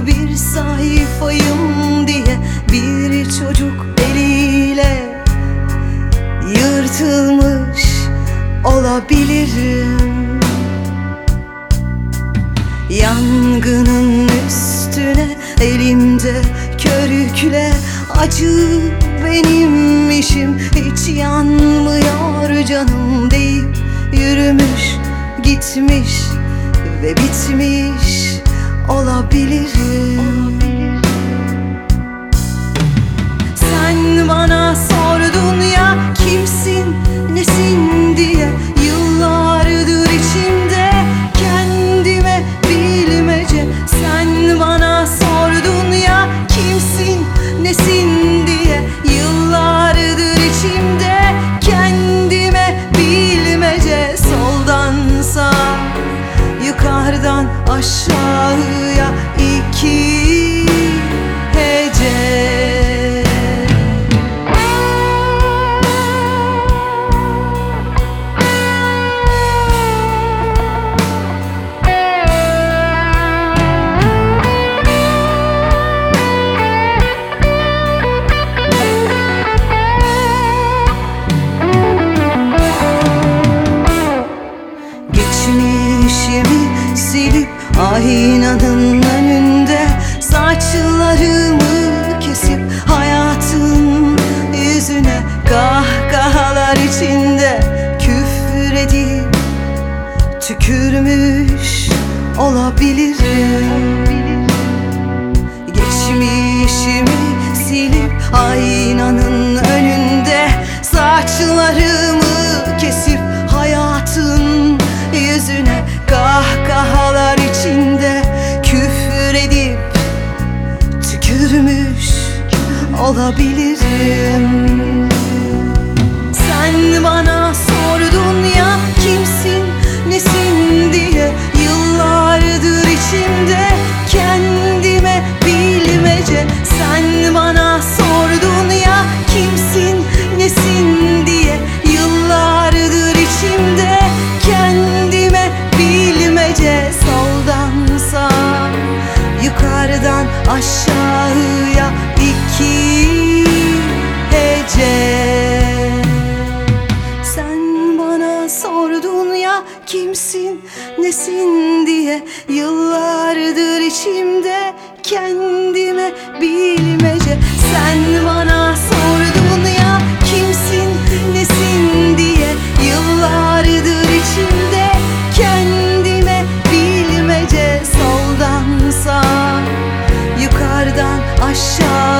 bir sayfayım diye bir çocuk eliyle yırtılmış olabilirim. Yangının üstüne elimde körükle, acı benim işim, hiç yanmıyor canım deyip yürümüş gitmiş ve bitmiş olabilirim. Sen bana sordun ya kimsin nesin diye, yıllardır içimde kendime bilmece. Sen bana sordun ya kimsin nesin diye, yıllardır içimde kendime bilmece. Soldan sağa, yukarıdan aşağıya iki hece. Geçmişimi silip aynanın önünde saçlarımı kesip hayatın yüzüne kahkahalar içinde küfür edip tükürmüş olabilirim. Geçmişimi silip aynanın önünde saçlarımı kesip hayatın yüzüne kahkahalar içinde küfür edip tükürmüş olabilirim. Sen bana sordun ya kimsin nesin diye, yıllardır içimde kendime bilmece. Sen bana sordun ya kimsin nesin diye, yıllardır içimde kendime bilmece. Soldan sağa, yukarıdan aşağıya iki hece. Sen bana sordun ya kimsin nesin diye, yıllardır içimde kendime bilmece. Sen bana sordun ya kimsin nesin diye, yıllardır içimde kendime bilmece. Soldan sağa, yukarıdan aşağı